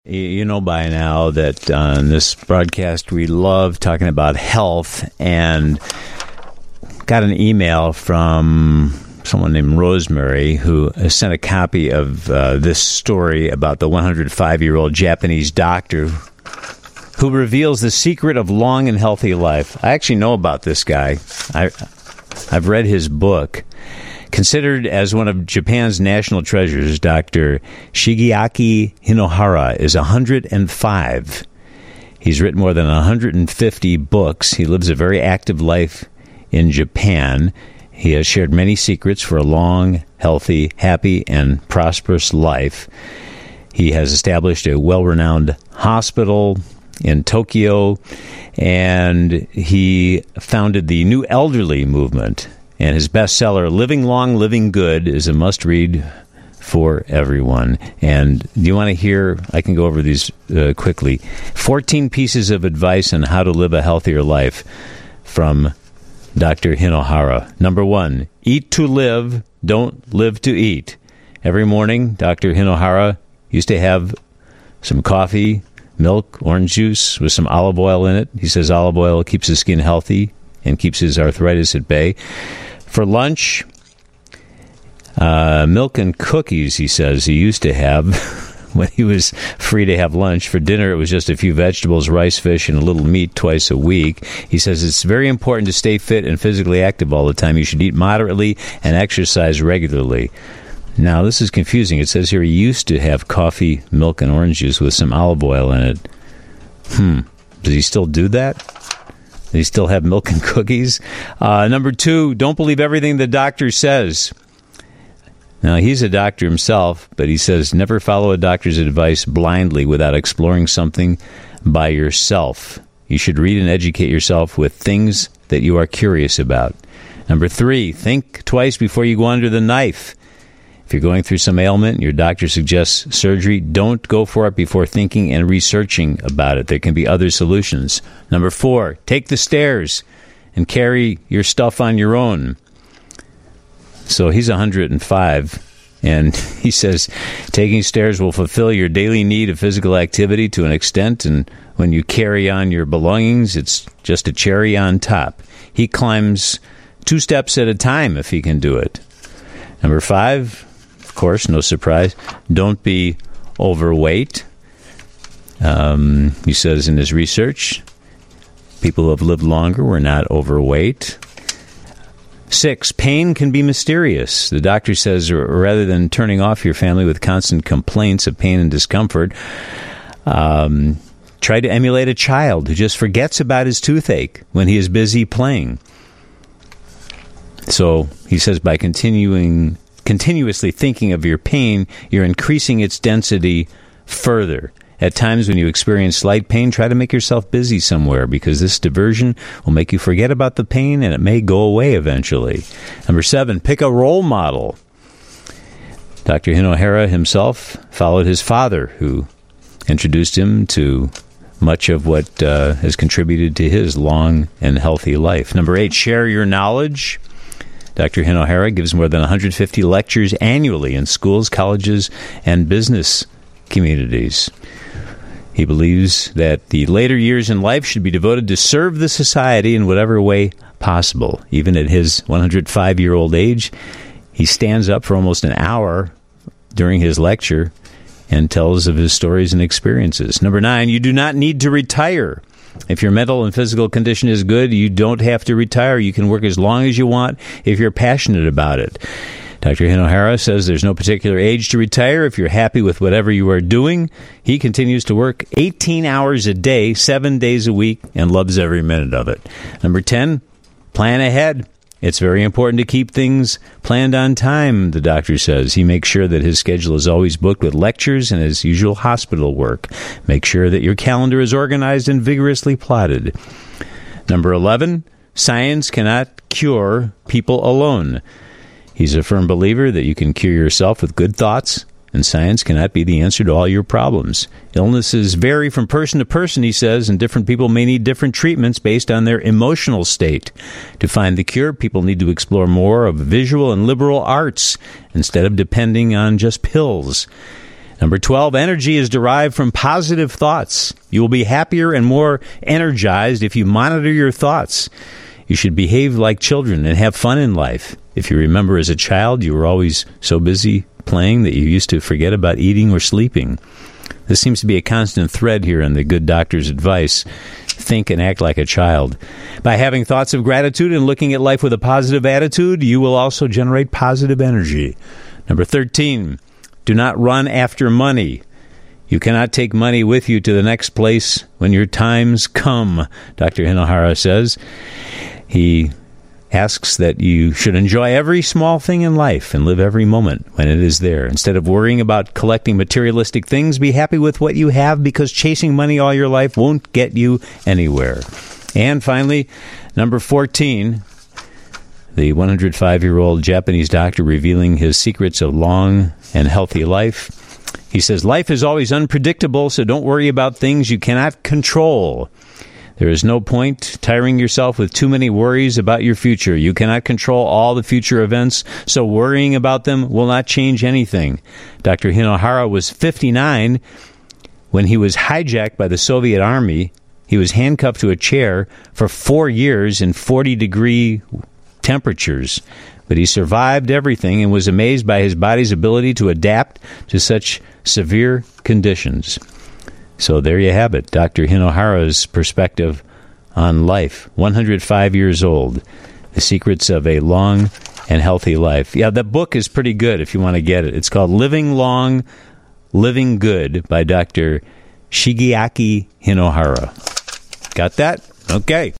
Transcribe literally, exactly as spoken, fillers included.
You know by now that on this broadcast we love talking about health, and got an email from someone named Rosemary who sent a copy of uh, this story about the one hundred five-year-old Japanese doctor who reveals the secret of long and healthy life. I actually know about this guy. I, I've read his book. Considered as one of Japan's national treasures, Doctor Shigeaki Hinohara is one hundred five. He's written more than one hundred fifty books. He lives a very active life in Japan. He has shared many secrets for a long, healthy, happy, and prosperous life. He has established a well-renowned hospital in Tokyo, and he founded the New Elderly movement. And his bestseller, Living Long, Living Good, is a must-read for everyone. And do you want to hear, I can go over these uh, quickly, fourteen pieces of advice on how to live a healthier life from Doctor Hinohara. Number one, eat to live, don't live to eat. Every morning, Doctor Hinohara used to have some coffee, milk, orange juice with some olive oil in it. He says olive oil keeps the skin healthy and keeps his arthritis at bay. For lunch, uh, milk and cookies, he says, he used to have when he was free to have lunch. For dinner, it was just a few vegetables, rice, fish, and a little meat twice a week. He says it's very important to stay fit and physically active all the time. You should eat moderately and exercise regularly. Now, this is confusing. It says here he used to have coffee, milk, and orange juice with some olive oil in it. Hmm. Does he still do that? Does he still have milk and cookies? Uh, number two, don't believe everything the doctor says. Now, he's a doctor himself, but he says never follow a doctor's advice blindly without exploring something by yourself. You should read and educate yourself with things that you are curious about. Number three, think twice before you go under the knife. If you're going through some ailment and your doctor suggests surgery, don't go for it before thinking and researching about it. There can be other solutions. Number four, take the stairs and carry your stuff on your own. So he's one hundred five, and he says taking stairs will fulfill your daily need of physical activity to an extent, and when you carry on your belongings, it's just a cherry on top. He climbs two steps at a time if he can do it. Number five, of course, no surprise, don't be overweight. Um, he says in his research, people who have lived longer were not overweight. Six, pain can be mysterious. The doctor says rather than turning off your family with constant complaints of pain and discomfort, um, try to emulate a child who just forgets about his toothache when he is busy playing. So he says by continuing continuously thinking of your pain, you're increasing its density further. At times when you experience slight pain, try to make yourself busy somewhere, because this diversion will make you forget about the pain and it may go away eventually. Number seven, pick a role model. Doctor Hinohara himself followed his father, who introduced him to much of what uh, has contributed to his long and healthy life. Number eight, share your knowledge. Doctor Hinohara gives more than one hundred fifty lectures annually in schools, colleges, and business communities. He believes that the later years in life should be devoted to serve the society in whatever way possible. Even at his one hundred five-year-old age, he stands up for almost an hour during his lecture and tells of his stories and experiences. Number nine, you do not need to retire. If your mental and physical condition is good, you don't have to retire. You can work as long as you want if you're passionate about it. Doctor Hinohara says there's no particular age to retire if you're happy with whatever you are doing. He continues to work eighteen hours a day, seven days a week, and loves every minute of it. Number ten, plan ahead. It's very important to keep things planned on time, the doctor says. He makes sure that his schedule is always booked with lectures and his usual hospital work. Make sure that your calendar is organized and vigorously plotted. Number eleven, science cannot cure people alone. He's a firm believer that you can cure yourself with good thoughts, and science cannot be the answer to all your problems. Illnesses vary from person to person, he says, and different people may need different treatments based on their emotional state. To find the cure, people need to explore more of visual and liberal arts instead of depending on just pills. Number twelve, energy is derived from positive thoughts. You will be happier and more energized if you monitor your thoughts. You should behave like children and have fun in life. If you remember as a child, you were always so busy playing that you used to forget about eating or sleeping. This seems to be a constant thread here in the good doctor's advice. Think and act like a child. By having thoughts of gratitude and looking at life with a positive attitude, you will also generate positive energy. Number thirteen, do not run after money. You cannot take money with you to the next place when your times come, Doctor Hinohara says. He asks that you should enjoy every small thing in life and live every moment when it is there. Instead of worrying about collecting materialistic things, be happy with what you have, because chasing money all your life won't get you anywhere. And finally, number fourteen, the one hundred five-year-old Japanese doctor revealing his secrets of long and healthy life. He says, life is always unpredictable, so don't worry about things you cannot control. There is no point tiring yourself with too many worries about your future. You cannot control all the future events, so worrying about them will not change anything. Doctor Hinohara was fifty-nine when he was hijacked by the Soviet Army. He was handcuffed to a chair for four years in forty-degree temperatures. But he survived everything and was amazed by his body's ability to adapt to such severe conditions. So there you have it, Doctor Hinohara's perspective on life. one hundred five years old. The Secrets of a Long and Healthy Life. Yeah, the book is pretty good if you want to get it. It's called Living Long, Living Good by Doctor Shigeaki Hinohara. Got that? Okay.